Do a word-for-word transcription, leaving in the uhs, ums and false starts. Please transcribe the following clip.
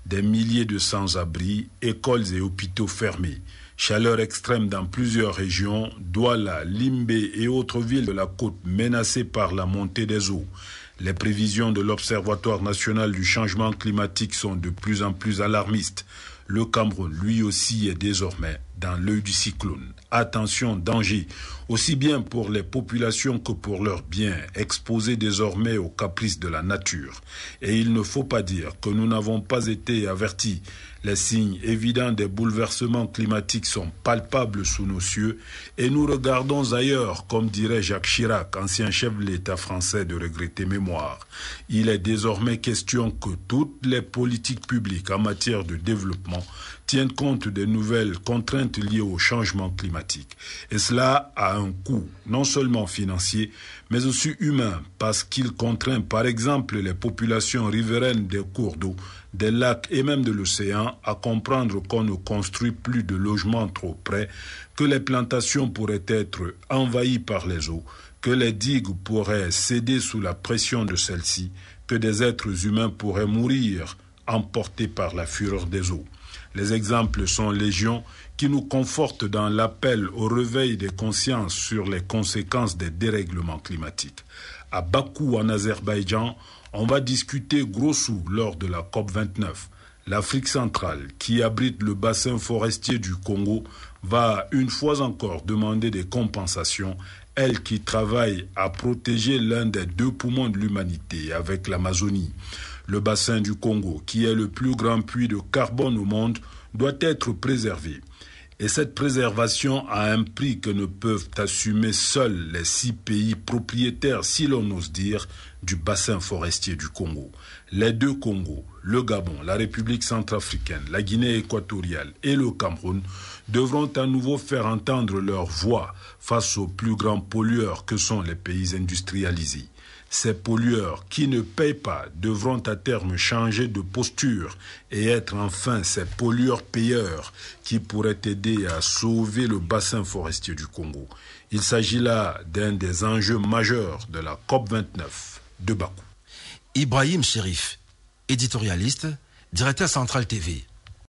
Des milliers de sans-abri, écoles et hôpitaux fermés. Chaleur extrême dans plusieurs régions, Douala, Limbé et autres villes de la côte menacées par la montée des eaux. Les prévisions de l'Observatoire national du changement climatique sont de plus en plus alarmistes. Le Cameroun, lui aussi, est désormais dans l'œil du cyclone. Attention, danger, aussi bien pour les populations que pour leurs biens, exposés désormais aux caprices de la nature. Et il ne faut pas dire que nous n'avons pas été avertis. Les signes évidents des bouleversements climatiques sont palpables sous nos cieux et nous regardons ailleurs, comme dirait Jacques Chirac, ancien chef de l'État français de regrettée mémoire. Il est désormais question que toutes les politiques publiques en matière de développement tiennent compte des nouvelles contraintes liées au changement climatique. Et cela a un coût, non seulement financier, mais aussi humain, parce qu'il contraint par exemple les populations riveraines des cours d'eau, des lacs et même de l'océan à comprendre qu'on ne construit plus de logements trop près, que les plantations pourraient être envahies par les eaux, que les digues pourraient céder sous la pression de celles-ci, que des êtres humains pourraient mourir emportés par la fureur des eaux. Les exemples sont légion qui nous confortent dans l'appel au réveil des consciences sur les conséquences des dérèglements climatiques. À Bakou, en Azerbaïdjan, on va discuter gros sous lors de la COP vingt-neuf. L'Afrique centrale, qui abrite le bassin forestier du Congo, va une fois encore demander des compensations, elle qui travaille à protéger l'un des deux poumons de l'humanité avec l'Amazonie. Le bassin du Congo, qui est le plus grand puits de carbone au monde, doit être préservé. Et cette préservation a un prix que ne peuvent assumer seuls les six pays propriétaires, si l'on ose dire, du bassin forestier du Congo. Les deux Congos, le Gabon, la République centrafricaine, la Guinée équatoriale et le Cameroun devront à nouveau faire entendre leur voix face aux plus grands pollueurs que sont les pays industrialisés. Ces pollueurs qui ne payent pas devront à terme changer de posture et être enfin ces pollueurs-payeurs qui pourraient aider à sauver le bassin forestier du Congo. Il s'agit là d'un des enjeux majeurs de la COP vingt-neuf de Bakou. Ibrahim Chérif, éditorialiste, directeur central T V.